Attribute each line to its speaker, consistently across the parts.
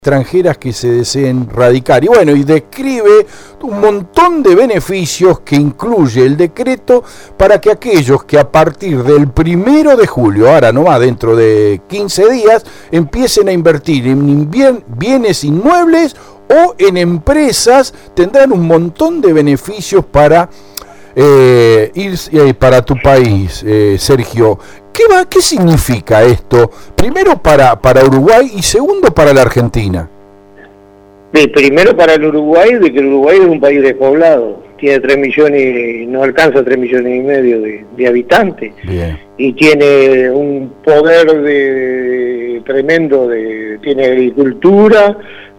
Speaker 1: extranjeras que se deseen radicar. Y bueno, y describe un montón de beneficios que incluye el decreto para que aquellos que a partir del 1 de julio, ahora no va, dentro de 15 días, empiecen a invertir en bienes inmuebles o en empresas, tendrán un montón de beneficios para ir para tu país, Sergio. ¿Qué significa esto? Primero para Uruguay y segundo para la Argentina.
Speaker 2: Primero para el Uruguay, de que el Uruguay es un país despoblado, tiene 3 millones, no alcanza 3 millones y medio de habitantes.
Speaker 1: Bien.
Speaker 2: Y tiene un poder tremendo, tiene agricultura,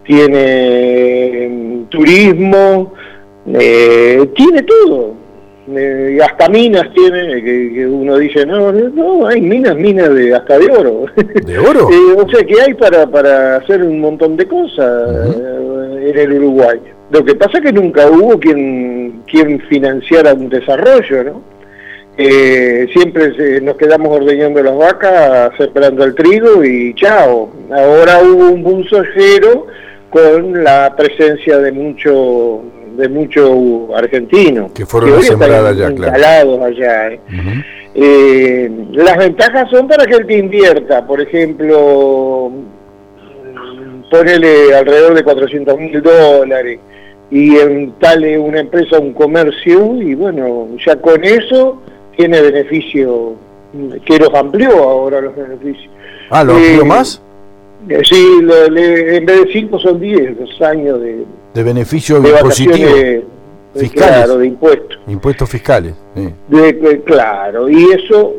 Speaker 2: tiene turismo, tiene todo. Hasta minas tiene, que uno dice, no, hay minas hasta de oro.
Speaker 1: ¿De oro?
Speaker 2: O sea que hay para hacer un montón de cosas en el Uruguay. Lo que pasa es que nunca hubo quien financiara un desarrollo, ¿no? Siempre nos quedamos ordeñando las vacas, separando el trigo y chao. Ahora hubo un boom sojero con la presencia de mucho argentinos
Speaker 1: que fueron a sembrar allá,
Speaker 2: instalados allá. Las ventajas son para que el que invierta, por ejemplo, ponele alrededor de $400.000 y instale una empresa, un comercio, y bueno, ya con eso tiene beneficio, que los amplió ahora los beneficios.
Speaker 1: ¿Ah, lo amplió más?
Speaker 2: Sí, en vez de 5 son 10 años
Speaker 1: de beneficio impositivo, fiscales,
Speaker 2: claro, de impuestos.
Speaker 1: Impuestos fiscales. Sí.
Speaker 2: Claro, y eso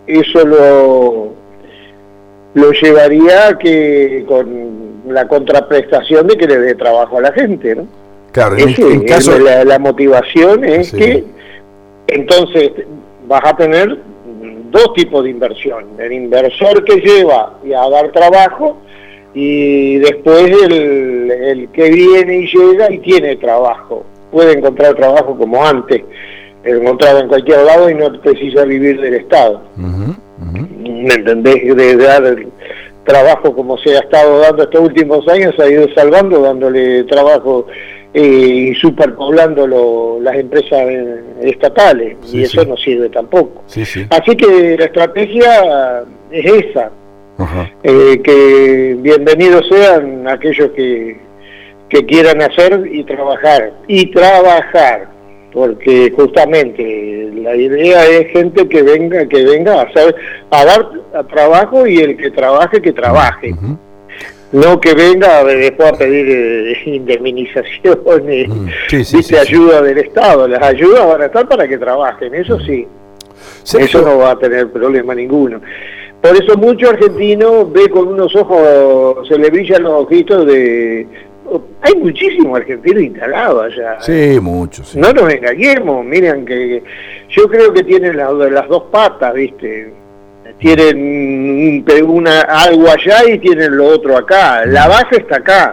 Speaker 2: lo llevaría que con la contraprestación de que le dé trabajo a la gente, ¿no?
Speaker 1: Claro, en caso...
Speaker 2: la motivación es que entonces vas a tener dos tipos de inversión: el inversor que lleva a dar trabajo, y después el que viene y llega y tiene trabajo. Puede encontrar trabajo como antes, encontrado en cualquier lado y no precisa vivir del Estado. ¿Me entendés? De dar trabajo como se ha estado dando estos últimos años, ha ido salvando, dándole trabajo y superpoblando las empresas estatales, y eso no sirve tampoco. Así que la estrategia es esa. Que bienvenidos sean aquellos que quieran hacer y trabajar, porque justamente la idea es gente que venga a dar trabajo, y el que trabaje, no que venga después a pedir indemnizaciones, ayuda del Estado. Las ayudas van a estar para que trabajen, eso sí, eso no va a tener problema ninguno. Por eso mucho argentino ve con unos ojos, se le brillan los ojitos hay muchísimos argentinos instalados allá.
Speaker 1: Sí, muchos. Sí.
Speaker 2: No nos engañemos, miren que yo creo que tienen las dos patas, ¿viste? Tienen algo allá y tienen lo otro acá. La base está acá.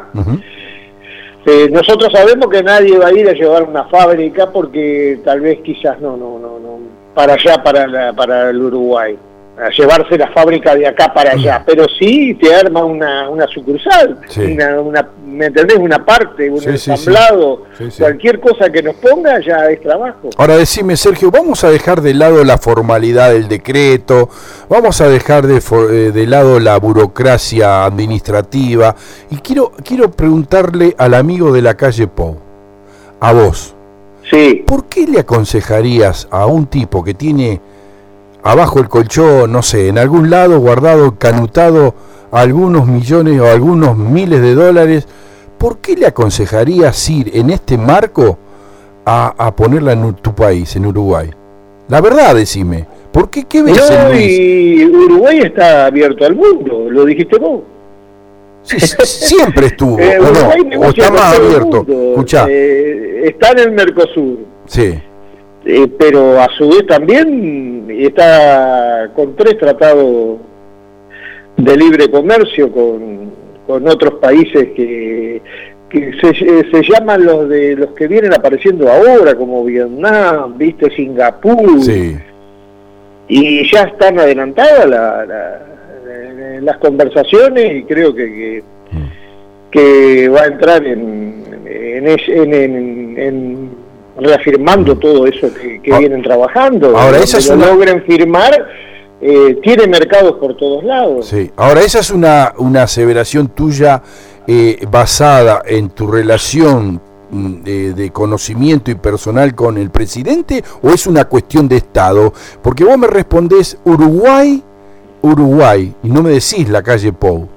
Speaker 2: Nosotros sabemos que nadie va a ir a llevar una fábrica, porque tal vez quizás no para allá, para el Uruguay, a llevarse la fábrica de acá para allá, pero sí te arma una sucursal, ¿me entendés? Una parte, un ensamblado, cualquier cosa que nos ponga ya es trabajo.
Speaker 1: Ahora decime, Sergio, vamos a dejar de lado la formalidad del decreto, vamos a dejar de lado la burocracia administrativa, y quiero preguntarle al amigo de la calle Pou, a vos, ¿por qué le aconsejarías a un tipo que tiene abajo el colchón, no sé, en algún lado guardado, canutado, algunos millones o algunos miles de dólares, por qué le aconsejarías ir en este marco a ponerla en tu país, en Uruguay? La verdad, decime, ¿por qué? ¿Qué ves en Luis?
Speaker 2: Y Uruguay está abierto al mundo, lo dijiste vos.
Speaker 1: Sí, siempre estuvo, o está más abierto. Escuchá.
Speaker 2: Está en el Mercosur.
Speaker 1: Sí.
Speaker 2: Pero a su vez también está con 3 tratados de libre comercio con otros países que se llaman los que vienen apareciendo ahora, como Vietnam, viste, Singapur, y ya están adelantadas las conversaciones, y creo que que va a entrar en reafirmando todo eso que vienen trabajando.
Speaker 1: Ahora, esa es una...
Speaker 2: logren firmar, tiene mercados por todos lados.
Speaker 1: Sí. Ahora, esa es una aseveración tuya basada en tu relación de conocimiento y personal con el presidente, o es una cuestión de Estado, porque vos me respondés Uruguay, y no me decís la calle Pou.